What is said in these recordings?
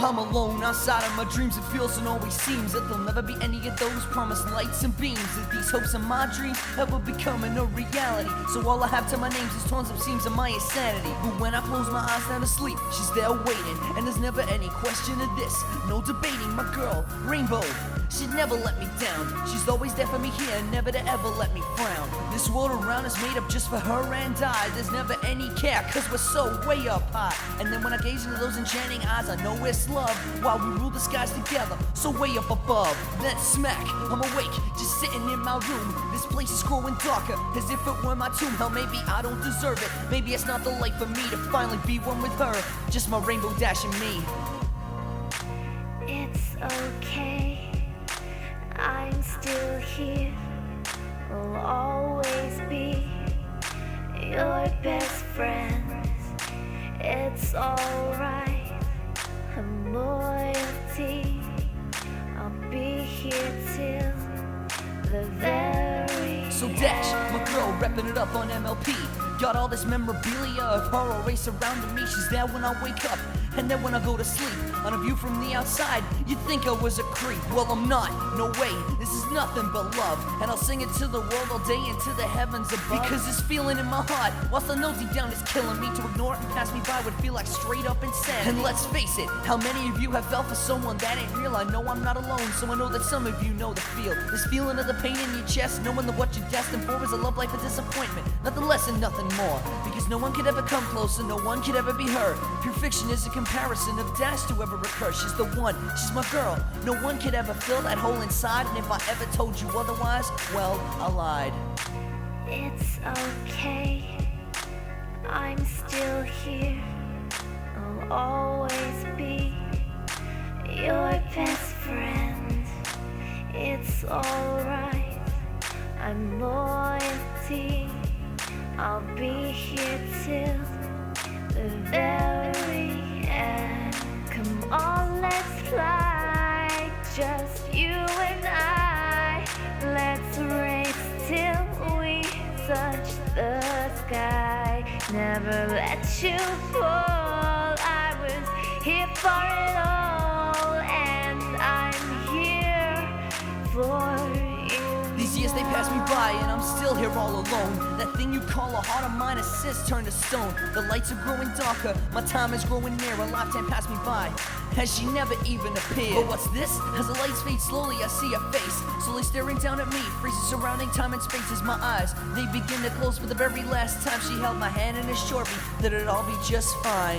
I'm alone outside of my dreams. It feels and always seems that there'll never be any of those promised lights and beams. That these hopes and my dreams ever becoming a reality. So all I have to my names is torn up seams of my insanity. But when I close my eyes down to sleep, she's there waiting, and there's never any question of this. No debating, my girl, Rainbow. She'd never let me down. She's always there for me here, never to ever let me frown. This world around is made up just for her and I. There's never any care, cause we're so way up high. And then when I gaze into those enchanting eyes, I know it's love, while we rule the skies together, so way up above. Then smack, I'm awake, just sitting in my room. This place is growing darker, as if it were my tomb. Hell, maybe I don't deserve it. Maybe it's not the life for me to finally be one with her. Just my rainbow dashing me. It's okay, I'm still here. Will always be your best friend. It's alright, I'm loyalty. I'll be here till the very So Dash, my girl, repping it up on MLP. Got all this memorabilia of horror race surrounding me. She's there when I wake up, and then when I go to sleep. On a view from the outside, you'd think I was a creep. Well, I'm not, no way, this is nothing but love. And I'll sing it to the world all day and to the heavens above. Because this feeling in my heart, whilst I know deep down is killing me. To ignore it and pass me by would feel like straight up insanity. And let's face it, how many of you have felt for someone that ain't real? I know I'm not alone, so I know that some of you know the feel. This feeling of the pain in your chest, knowing that what you're destined for is a love life of disappointment. Nothing less and nothing more. Because no one could ever come close and no one could ever be her. Pure fiction is a comparison of Dash to ever recur. She's the one, she's my girl. No one could ever fill that hole inside. And if I ever told you otherwise, well, I lied. It's okay, I'm still here. I'll always be your best friend. It's alright, I'm loyalty. I'll be here till the very end. Come on, let's fly, just you and I. Let's race till we touch the sky. Never let you fall, I was here for it all. And I'm here for you. These years they pass me by and I'm still here all alone. That thing you call a heart of mine has since turned to stone. The lights are growing darker, my time is growing near. A lifetime passed me by, as she never even appeared. But what's this? As the lights fade slowly, I see her face, slowly staring down at me. Freezes surrounding time and space as my eyes, they begin to close for the very last time. She held my hand and assured me that it'd all be just fine.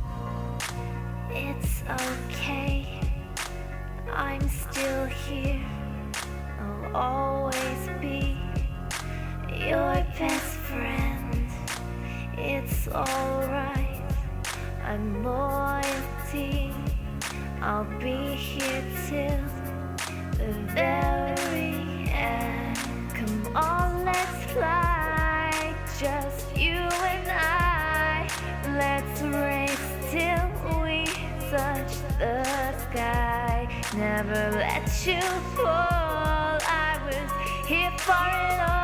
It's okay, I'm still here. I'll always be your best friend. It's alright, I'm loyalty. I'll be here till the very end. Come on, let's fly, just you and I. Let's race till we touch the sky. Never let you fall, I was here for it all.